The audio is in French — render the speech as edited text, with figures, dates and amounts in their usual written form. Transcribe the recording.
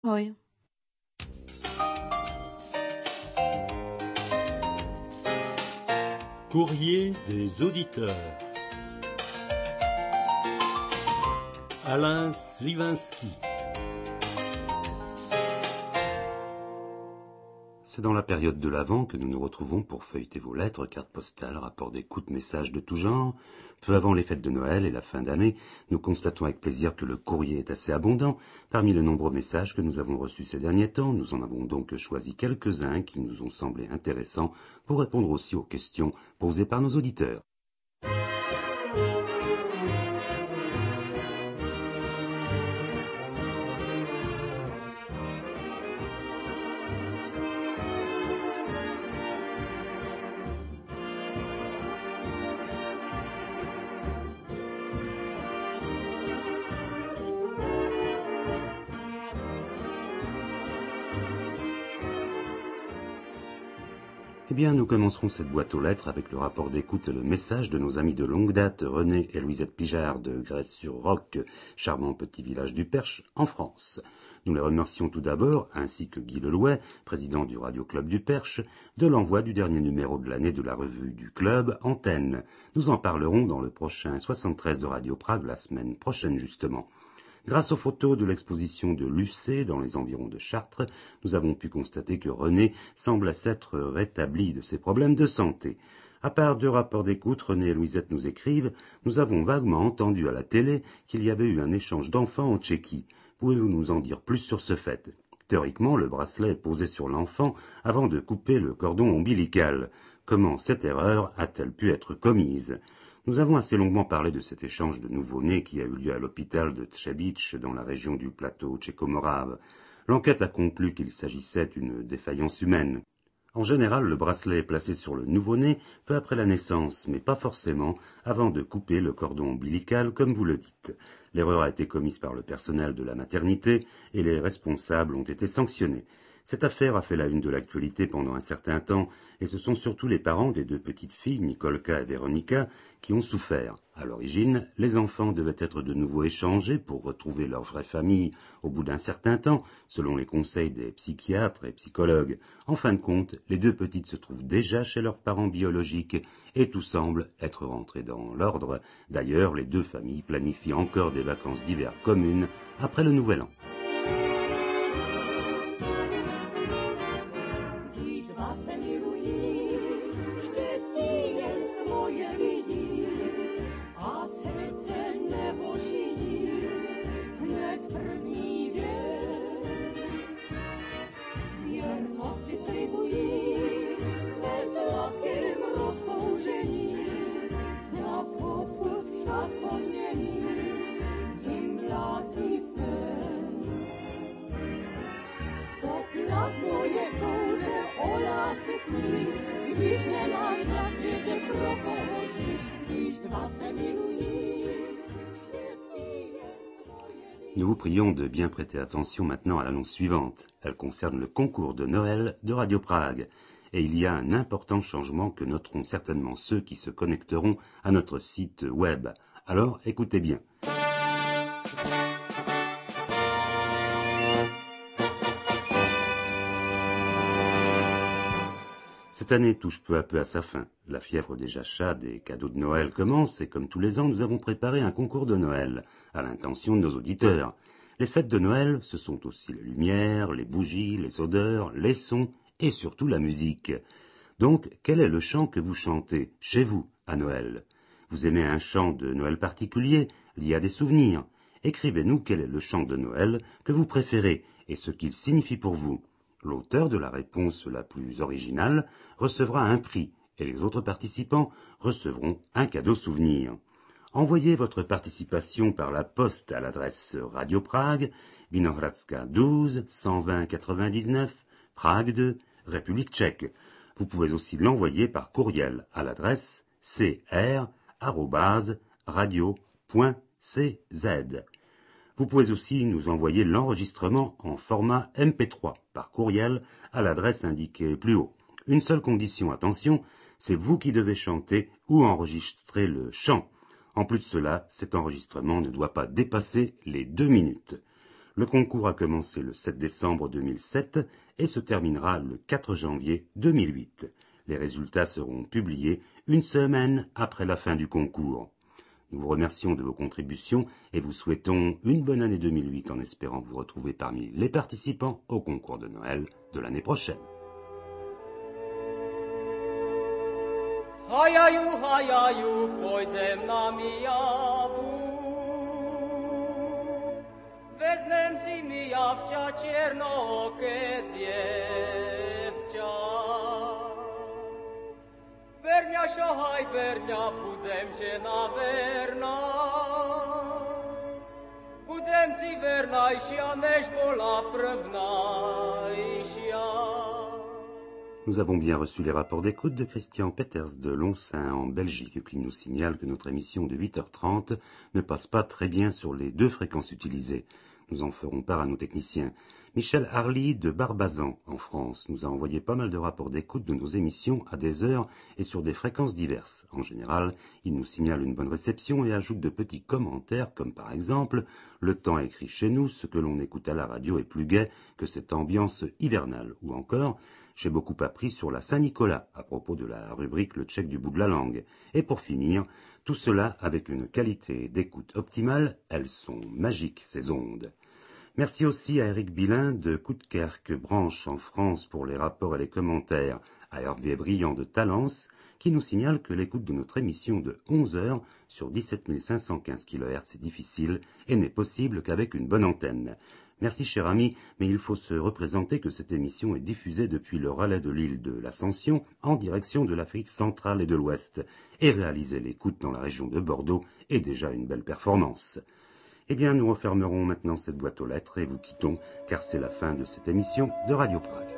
Oui. Courrier des auditeurs. Alain Sliwinski. C'est dans la période de l'Avent que nous nous retrouvons pour feuilleter vos lettres, cartes postales, rapports d'écoute, messages de tout genre. Peu avant les fêtes de Noël et la fin d'année, nous constatons avec plaisir que le courrier est assez abondant. Parmi les nombreux messages que nous avons reçus ces derniers temps, nous en avons donc choisi quelques-uns qui nous ont semblé intéressants pour répondre aussi aux questions posées par nos auditeurs. Eh bien, nous commencerons cette boîte aux lettres avec le rapport d'écoute et le message de nos amis de longue date, René et Louisette Pijard de Grèce-sur-Roc, charmant petit village du Perche, en France. Nous les remercions tout d'abord, ainsi que Guy Lelouet, président du Radio Club du Perche, de l'envoi du dernier numéro de l'année de la revue du Club, Antenne. Nous en parlerons dans le prochain 73 de Radio Prague, la semaine prochaine justement. Grâce aux photos de l'exposition de Lucé dans les environs de Chartres, nous avons pu constater que René semble s'être rétabli de ses problèmes de santé. À part 2 rapports d'écoute, René et Louisette nous écrivent « Nous avons vaguement entendu à la télé qu'il y avait eu un échange d'enfants en Tchéquie. Pouvez-vous nous en dire plus sur ce fait ?» Théoriquement, le bracelet est posé sur l'enfant avant de couper le cordon ombilical. Comment cette erreur a-t-elle pu être commise ? Nous avons assez longuement parlé de cet échange de nouveau-nés qui a eu lieu à l'hôpital de Třebíč dans la région du plateau tchéco-morave. L'enquête a conclu qu'il s'agissait d'une défaillance humaine. En général, le bracelet est placé sur le nouveau-né peu après la naissance, mais pas forcément avant de couper le cordon ombilical, comme vous le dites. L'erreur a été commise par le personnel de la maternité et les responsables ont été sanctionnés. Cette affaire a fait la une de l'actualité pendant un certain temps, et ce sont surtout les parents des 2 petites filles, Nikolka et Véronica, qui ont souffert. À l'origine, les enfants devaient être de nouveau échangés pour retrouver leur vraie famille au bout d'un certain temps, selon les conseils des psychiatres et psychologues. En fin de compte, les 2 petites se trouvent déjà chez leurs parents biologiques, et tout semble être rentré dans l'ordre. D'ailleurs, les 2 familles planifient encore des vacances d'hiver communes après le Nouvel An. Nous vous prions de bien prêter attention maintenant à l'annonce suivante. Elle concerne le concours de Noël de Radio Prague. Et il y a un important changement que noteront certainement ceux qui se connecteront à notre site web. Alors, écoutez bien. Cette année touche peu à peu à sa fin. La fièvre des achats des cadeaux de Noël commence et comme tous les ans, nous avons préparé un concours de Noël, à l'intention de nos auditeurs. Les fêtes de Noël, ce sont aussi les lumières, les bougies, les odeurs, les sons et surtout la musique. Donc, quel est le chant que vous chantez chez vous à Noël ? Vous aimez un chant de Noël particulier, lié à des souvenirs ? Écrivez-nous quel est le chant de Noël que vous préférez et ce qu'il signifie pour vous. L'auteur de la réponse la plus originale recevra un prix et les autres participants recevront un cadeau souvenir. Envoyez votre participation par la poste à l'adresse Radio Prague, Vinohradska 12, 120 99, Prague 2, République tchèque. Vous pouvez aussi l'envoyer par courriel à l'adresse cr@radio.cz. Vous pouvez aussi nous envoyer l'enregistrement en format MP3 par courriel à l'adresse indiquée plus haut. Une seule condition, attention, c'est vous qui devez chanter ou enregistrer le chant. En plus de cela, cet enregistrement ne doit pas dépasser les 2 minutes. Le concours a commencé le 7 décembre 2007 et se terminera le 4 janvier 2008. Les résultats seront publiés une semaine après la fin du concours. Nous vous remercions de vos contributions et vous souhaitons une bonne année 2008 en espérant vous retrouver parmi les participants au concours de Noël de l'année prochaine. Hayaju, pojdem na Mijavu. Vezmem si Mijavča, černooke djevča. Vernja šohaj, vernja, budem žena verna. Budem ti vernajšia, než bola prvnajšia. Nous avons bien reçu les rapports d'écoute de Christian Peters de Lonsin en Belgique qui nous signale que notre émission de 8h30 ne passe pas très bien sur les 2 fréquences utilisées. Nous en ferons part à nos techniciens. Michel Harly de Barbazan en France nous a envoyé pas mal de rapports d'écoute de nos émissions à des heures et sur des fréquences diverses. En général, il nous signale une bonne réception et ajoute de petits commentaires comme par exemple « Le temps écrit chez nous, ce que l'on écoute à la radio est plus gai que cette ambiance hivernale » ou encore « J'ai beaucoup appris sur la Saint-Nicolas à propos de la rubrique Le Tchèque du bout de la langue. » Et pour finir, tout cela avec une qualité d'écoute optimale, elles sont magiques ces ondes. Merci aussi à Eric Bilin de Coudekerque Branche en France pour les rapports et les commentaires, à Hervé Briand de Talence qui nous signale que l'écoute de notre émission de 11 heures sur 17 515 kHz est difficile et n'est possible qu'avec une bonne antenne. Merci cher ami, mais il faut se représenter que cette émission est diffusée depuis le relais de l'île de l'Ascension en direction de l'Afrique centrale et de l'Ouest, et réaliser l'écoute dans la région de Bordeaux est déjà une belle performance. Eh bien, nous refermerons maintenant cette boîte aux lettres et vous quittons, car c'est la fin de cette émission de Radio Prague.